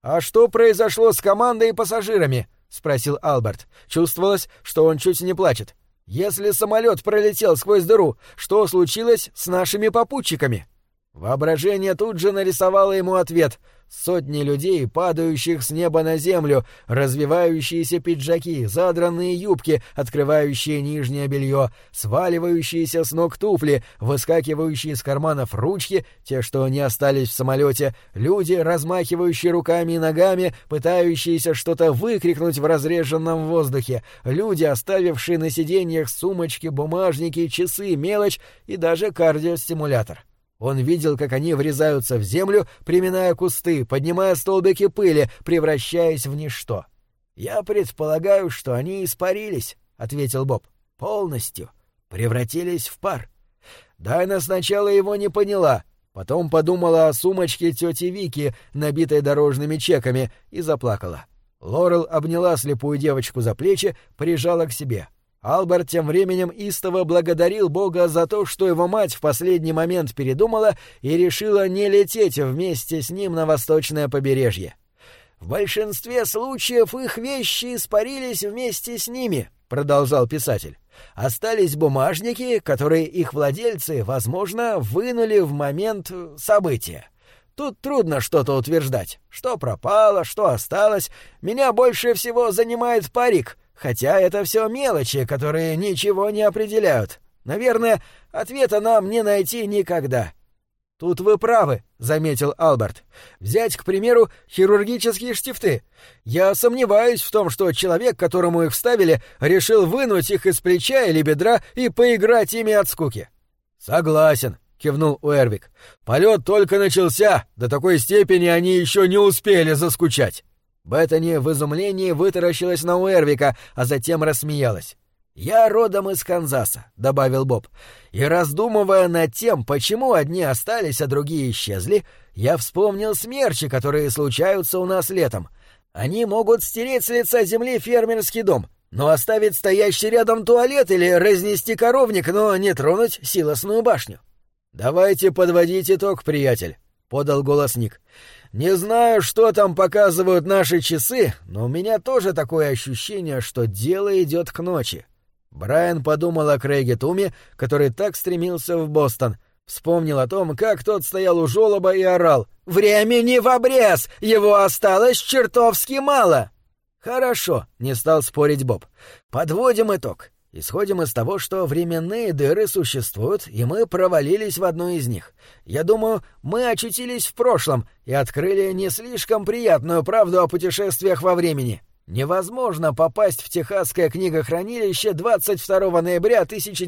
«А что произошло с командой и пассажирами?» — спросил Алберт. Чувствовалось, что он чуть не плачет. «Если самолет пролетел сквозь дыру, что случилось с нашими попутчиками?» Воображение тут же нарисовало ему ответ. Сотни людей, падающих с неба на землю, развивающиеся пиджаки, задранные юбки, открывающие нижнее белье, сваливающиеся с ног туфли, выскакивающие из карманов ручки, те, что не остались в самолете, люди, размахивающие руками и ногами, пытающиеся что-то выкрикнуть в разреженном воздухе, люди, оставившие на сиденьях сумочки, бумажники, часы, мелочь и даже кардиостимулятор. Он видел, как они врезаются в землю, приминая кусты, поднимая столбики пыли, превращаясь в ничто. «Я предполагаю, что они испарились», — ответил Боб. «Полностью. Превратились в пар». Дайна сначала его не поняла, потом подумала о сумочке тети Вики, набитой дорожными чеками, и заплакала. Лорел обняла слепую девочку за плечи, прижала к себе. Алберт тем временем истово благодарил Бога за то, что его мать в последний момент передумала и решила не лететь вместе с ним на восточное побережье. «В большинстве случаев их вещи испарились вместе с ними», — продолжал писатель. «Остались бумажники, которые их владельцы, возможно, вынули в момент события. Тут трудно что-то утверждать. Что пропало, что осталось. Меня больше всего занимает парик. Хотя это все мелочи, которые ничего не определяют. Наверное, ответа нам не найти никогда». «Тут вы правы», — заметил Алберт. «Взять, к примеру, хирургические штифты. Я сомневаюсь в том, что человек, которому их вставили, решил вынуть их из плеча или бедра и поиграть ими от скуки». «Согласен», — кивнул Уэрвик. «Полет только начался, до такой степени они еще не успели заскучать». Беттани в изумлении вытаращилась на Уэрвика, а затем рассмеялась. «Я родом из Канзаса», — добавил Боб, «и, раздумывая над тем, почему одни остались, а другие исчезли, я вспомнил смерчи, которые случаются у нас летом. Они могут стереть с лица земли фермерский дом, но оставить стоящий рядом туалет или разнести коровник, но не тронуть силосную башню». «Давайте подводить итог, приятель», — подал голос Ник. «Не знаю, что там показывают наши часы, но у меня тоже такое ощущение, что дело идет к ночи». Брайан подумал о Крейге Туме, который так стремился в Бостон. Вспомнил о том, как тот стоял у жёлоба и орал: «Времени в обрез! Его осталось чертовски мало!» «Хорошо», — не стал спорить Боб. «Подводим итог. Исходим из того, что временные дыры существуют, и мы провалились в одну из них. Я думаю, мы очутились в прошлом и открыли не слишком приятную правду о путешествиях во времени. Невозможно попасть в Техасское книгохранилище 22 ноября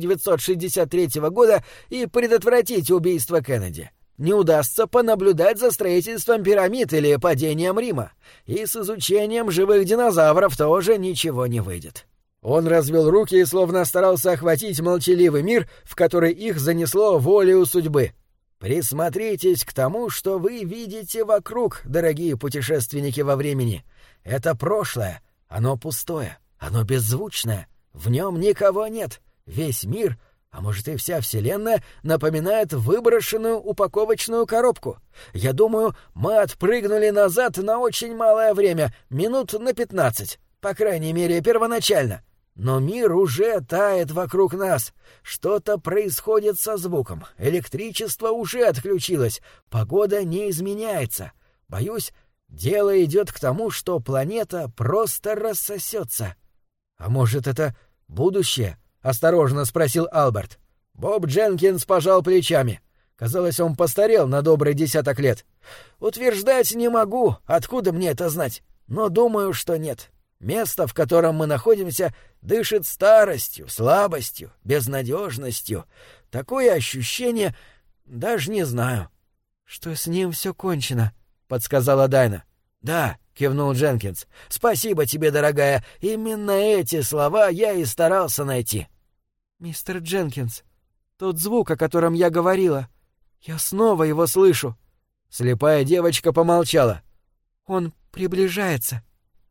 1963 года и предотвратить убийство Кеннеди. Не удастся понаблюдать за строительством пирамид или падением Рима. И с изучением живых динозавров тоже ничего не выйдет». Он развел руки и словно старался охватить молчаливый мир, в который их занесло волею судьбы. «Присмотритесь к тому, что вы видите вокруг, дорогие путешественники во времени. Это прошлое, оно пустое, оно беззвучное, в нем никого нет. Весь мир, а может и вся Вселенная, напоминает выброшенную упаковочную коробку. Я думаю, мы отпрыгнули назад на очень малое время, минут на 15, по крайней мере, первоначально. Но мир уже тает вокруг нас. Что-то происходит со звуком. Электричество уже отключилось. Погода не изменяется. Боюсь, дело идет к тому, что планета просто рассосется». «А может, это будущее?» — осторожно спросил Алберт. Боб Дженкинс пожал плечами. Казалось, он постарел на добрый 10 лет. «Утверждать не могу, откуда мне это знать, но думаю, что нет. Место, в котором мы находимся, дышит старостью, слабостью, безнадежностью. Такое ощущение, даже не знаю». «Что с ним все кончено», — подсказала Дайна. «Да», — кивнул Дженкинс. «Спасибо тебе, дорогая. Именно эти слова я и старался найти». «Мистер Дженкинс, тот звук, о котором я говорила, я снова его слышу». Слепая девочка помолчала. «Он приближается».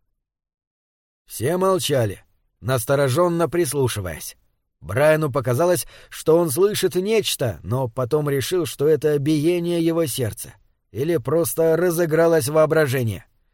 Все молчали, настороженно прислушиваясь. Брайану показалось, что он слышит нечто, но потом решил, что это биение его сердца. Или просто разыгралось воображение.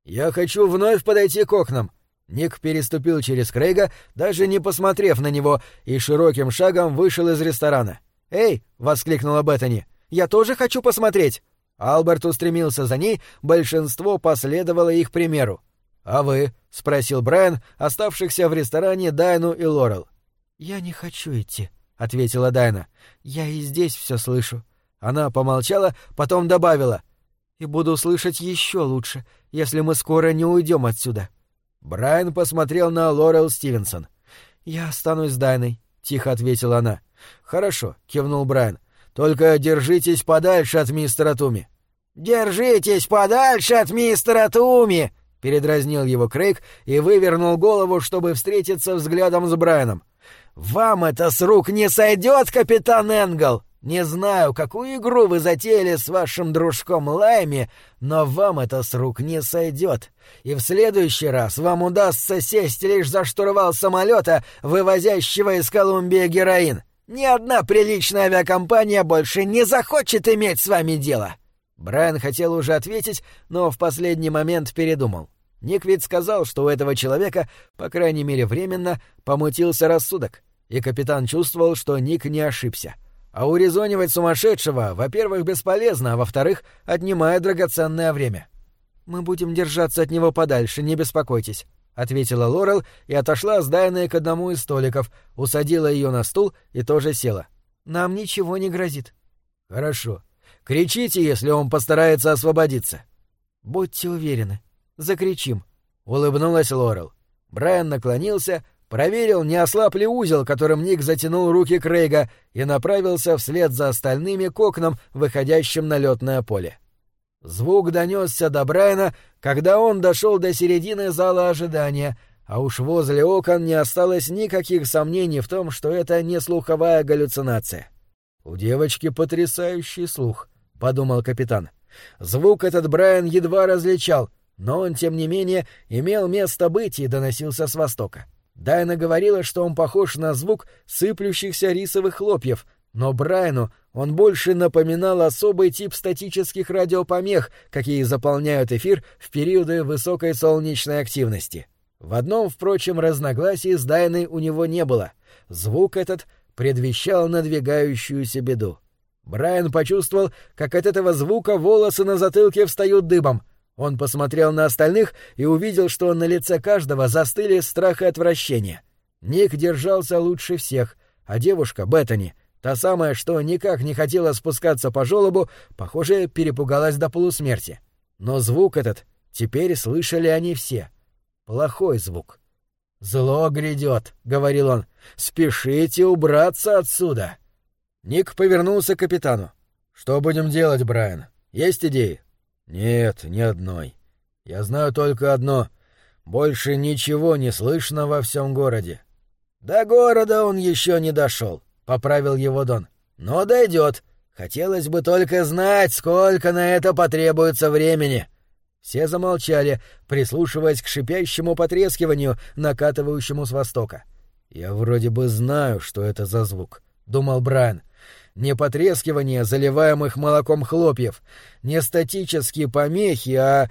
«Я хочу вновь подойти к окнам». Ник переступил через Крейга, даже не посмотрев на него, и широким шагом вышел из ресторана. «Эй!» — воскликнула Беттани. «Я тоже хочу посмотреть!» Алберт устремился за ней, большинство последовало их примеру. «А вы?» — спросил Брайан, оставшихся в ресторане Дайну и Лорел. «Я не хочу идти», — ответила Дайна. «Я и здесь все слышу». Она помолчала, потом добавила. «И буду слышать еще лучше, если мы скоро не уйдем отсюда». Брайан посмотрел на Лорел Стивенсон. «Я останусь с Дайной», — тихо ответила она. «Хорошо», — кивнул Брайан. «Только держитесь подальше от мистера Туми». «Держитесь подальше от мистера Туми!» — передразнил его Крейг и вывернул голову, чтобы встретиться взглядом с Брайаном. «Вам это с рук не сойдет, капитан Энгл! Не знаю, какую игру вы затеяли с вашим дружком Лайми, но вам это с рук не сойдет. И в следующий раз вам удастся сесть лишь за штурвал самолета, вывозящего из Колумбии героин. Ни одна приличная авиакомпания больше не захочет иметь с вами дело». Брайан хотел уже ответить, но в последний момент передумал. Ник ведь сказал, что у этого человека, по крайней мере временно, помутился рассудок, и капитан чувствовал, что Ник не ошибся. А урезонивать сумасшедшего, во-первых, бесполезно, а во-вторых, отнимает драгоценное время. «Мы будем держаться от него подальше, не беспокойтесь», — ответила Лорел и отошла с Дайной к одному из столиков, усадила ее на стул и тоже села. «Нам ничего не грозит». «Хорошо. Кричите, если он постарается освободиться». «Будьте уверены. Закричим», — улыбнулась Лорел. Брайан наклонился, проверил, не ослаб ли узел, которым Ник затянул руки Крейга, и направился вслед за остальными к окнам, выходящим на лётное поле. Звук донёсся до Брайана, когда он дошёл до середины зала ожидания, а уж возле окон не осталось никаких сомнений в том, что это не слуховая галлюцинация. «У девочки потрясающий слух», — подумал капитан. Звук этот Брайан едва различал, но он, тем не менее, имел место быть и доносился с востока. Дайна говорила, что он похож на звук сыплющихся рисовых хлопьев, но Брайану он больше напоминал особый тип статических радиопомех, какие заполняют эфир в периоды высокой солнечной активности. В одном, впрочем, разногласии с Дайной у него не было. Звук этот предвещал надвигающуюся беду. Брайан почувствовал, как от этого звука волосы на затылке встают дыбом. Он посмотрел на остальных и увидел, что на лице каждого застыли страх и отвращение. Ник держался лучше всех, а девушка, Беттани, та самая, что никак не хотела спускаться по желобу, похоже, перепугалась до полусмерти. Но звук этот теперь слышали они все. Плохой звук. «Зло грядет», — говорил он. «Спешите убраться отсюда». Ник повернулся к капитану. «Что будем делать, Брайан? Есть идеи?» «Нет, ни одной. Я знаю только одно. Больше ничего не слышно во всем городе». «До города он еще не дошел», — поправил его Дон. «Но дойдет. Хотелось бы только знать, сколько на это потребуется времени». Все замолчали, прислушиваясь к шипящему потрескиванию, накатывающему с востока. «Я вроде бы знаю, что это за звук», — думал Брайан. «Не потрескивание заливаемых молоком хлопьев, не статические помехи, а...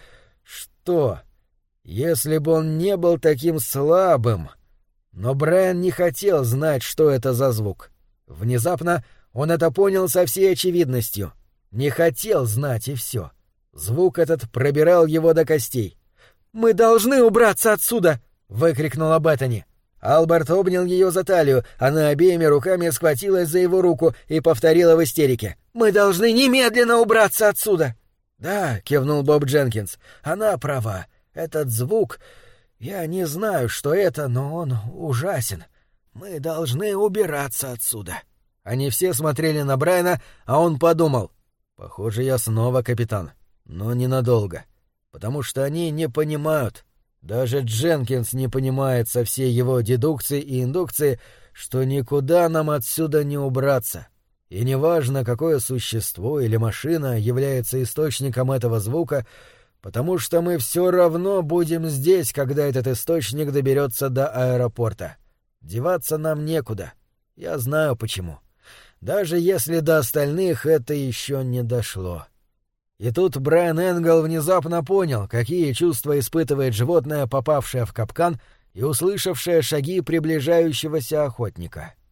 что? Если бы он не был таким слабым...» Но Брайан не хотел знать, что это за звук. Внезапно он это понял со всей очевидностью. Не хотел знать, и все. Звук этот пробирал его до костей. «Мы должны убраться отсюда!» — выкрикнула Беттани. Алберт обнял ее за талию, она обеими руками схватилась за его руку и повторила в истерике. «Мы должны немедленно убраться отсюда!» «Да», — кивнул Боб Дженкинс, — «она права. Этот звук... Я не знаю, что это, но он ужасен. Мы должны убираться отсюда». Они все смотрели на Брайана, а он подумал. «Похоже, я снова капитан. Но ненадолго. Потому что они не понимают. Даже Дженкинс не понимает со всей его дедукции и индукции, что никуда нам отсюда не убраться. И неважно, какое существо или машина является источником этого звука, потому что мы все равно будем здесь, когда этот источник доберется до аэропорта. Деваться нам некуда. Я знаю почему. Даже если до остальных это еще не дошло». И тут Брайан Энгел внезапно понял, какие чувства испытывает животное, попавшее в капкан и услышавшее шаги приближающегося охотника.